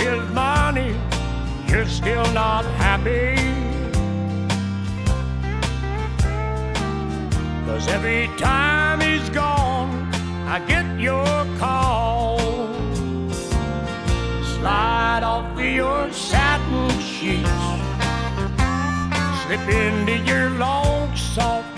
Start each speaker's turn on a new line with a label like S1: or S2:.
S1: his money, you're still not happy. 'Cause every time he's gone, I get your call. Slide off your satin sheets, slip into your long soft